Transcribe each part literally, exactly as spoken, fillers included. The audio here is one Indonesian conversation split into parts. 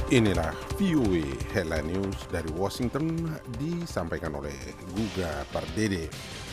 Inilah V O A Headline News dari Washington disampaikan oleh Guga Pardede.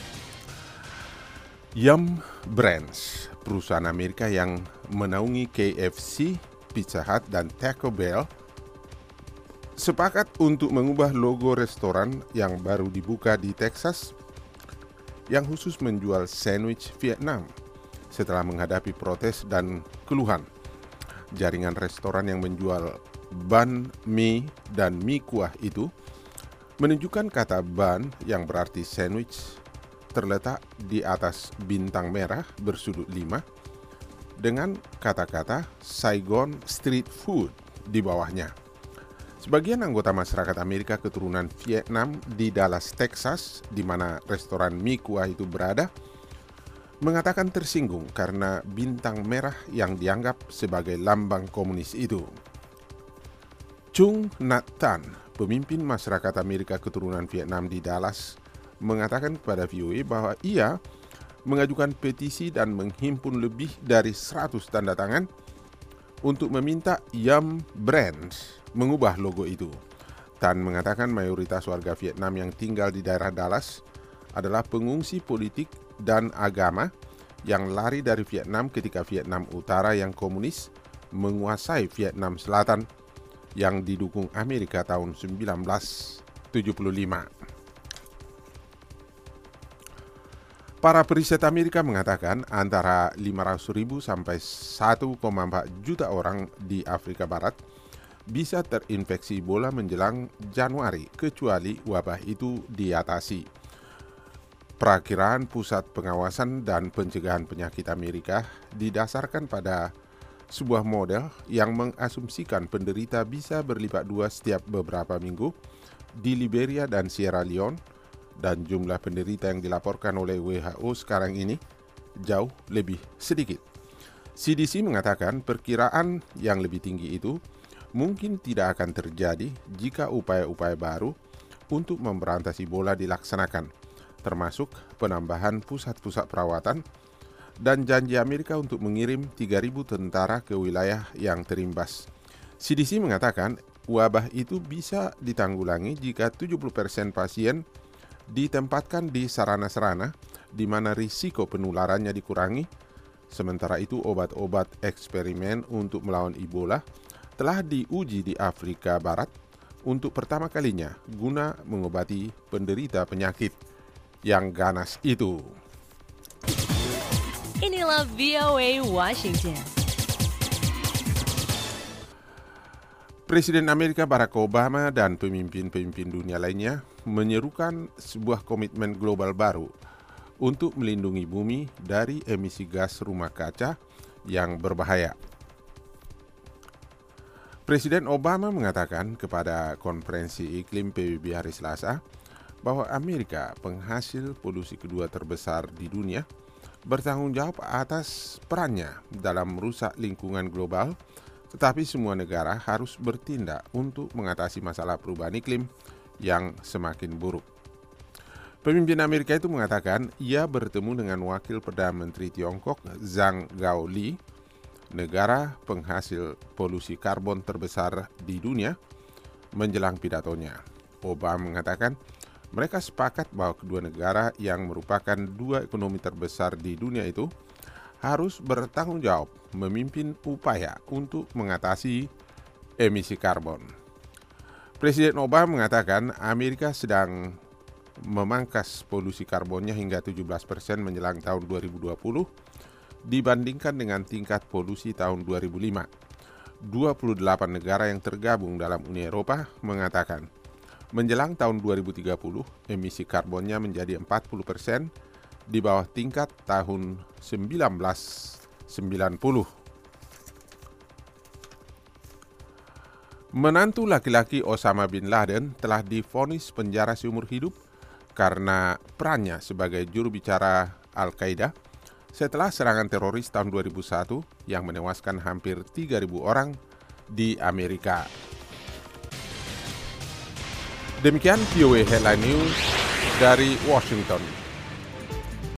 Yum Brands, perusahaan Amerika yang menaungi K F C, Pizza Hut, dan Taco Bell, sepakat untuk mengubah logo restoran yang baru dibuka di Texas yang khusus menjual sandwich Vietnam setelah menghadapi protes dan keluhan. Jaringan restoran yang menjual banh mi dan mie kuah itu menunjukkan kata bun yang berarti sandwich terletak di atas bintang merah bersudut lima dengan kata-kata Saigon Street Food di bawahnya. Sebagian anggota masyarakat Amerika keturunan Vietnam di Dallas, Texas, di mana restoran mie kuah itu berada, mengatakan tersinggung karena bintang merah yang dianggap sebagai lambang komunis itu. Chung Nhat Tan, pemimpin masyarakat Amerika keturunan Vietnam di Dallas, mengatakan kepada V O A bahwa ia mengajukan petisi dan menghimpun lebih dari seratus tanda tangan untuk meminta Yum Brands mengubah logo itu. Tan mengatakan mayoritas warga Vietnam yang tinggal di daerah Dallas adalah pengungsi politik dan agama yang lari dari Vietnam ketika Vietnam Utara yang komunis menguasai Vietnam Selatan yang didukung Amerika tahun seribu sembilan ratus tujuh puluh lima. Para periset Amerika mengatakan antara lima ratus ribu sampai satu koma empat juta orang di Afrika Barat bisa terinfeksi Ebola menjelang Januari, kecuali wabah itu diatasi. Perakiraan Pusat Pengawasan dan Pencegahan Penyakit Amerika didasarkan pada sebuah model yang mengasumsikan penderita bisa berlipat dua setiap beberapa minggu di Liberia dan Sierra Leone, dan jumlah penderita yang dilaporkan oleh W H O sekarang ini jauh lebih sedikit. C D C mengatakan perkiraan yang lebih tinggi itu mungkin tidak akan terjadi jika upaya-upaya baru untuk memberantas Ebola dilaksanakan, termasuk penambahan pusat-pusat perawatan dan janji Amerika untuk mengirim tiga ribu tentara ke wilayah yang terimbas. C D C mengatakan wabah itu bisa ditanggulangi jika tujuh puluh persen pasien ditempatkan di sarana-sarana di mana risiko penularannya dikurangi. Sementara itu obat-obat eksperimen untuk melawan Ebola telah diuji di Afrika Barat untuk pertama kalinya guna mengobati penderita penyakit yang ganas itu. Inilah V O A Washington. Presiden Amerika Barack Obama dan pemimpin-pemimpin dunia lainnya menyerukan sebuah komitmen global baru untuk melindungi bumi dari emisi gas rumah kaca yang berbahaya. Presiden Obama mengatakan kepada konferensi iklim P B B hari Selasa bahwa Amerika, penghasil polusi kedua terbesar di dunia, bertanggung jawab atas perannya dalam merusak lingkungan global, tetapi semua negara harus bertindak untuk mengatasi masalah perubahan iklim yang semakin buruk. Pemimpin Amerika itu mengatakan ia bertemu dengan wakil Perdana Menteri Tiongkok Zhang Gaoli, negara penghasil polusi karbon terbesar di dunia, menjelang pidatonya. Obama mengatakan mereka sepakat bahwa kedua negara yang merupakan dua ekonomi terbesar di dunia itu harus bertanggung jawab memimpin upaya untuk mengatasi emisi karbon. Presiden Obama mengatakan Amerika sedang memangkas polusi karbonnya hingga tujuh belas persen menjelang tahun dua ribu dua puluh dibandingkan dengan tingkat polusi tahun dua ribu lima. dua puluh delapan negara yang tergabung dalam Uni Eropa mengatakan menjelang tahun dua ribu tiga puluh, emisi karbonnya menjadi empat puluh persen di bawah tingkat tahun seribu sembilan ratus sembilan puluh. Menantu laki-laki Osama bin Laden telah divonis penjara seumur hidup karena perannya sebagai juru bicara Al-Qaeda setelah serangan teroris tahun dua ribu satu yang menewaskan hampir tiga ribu orang di Amerika. Demikian V O A Headline News dari Washington.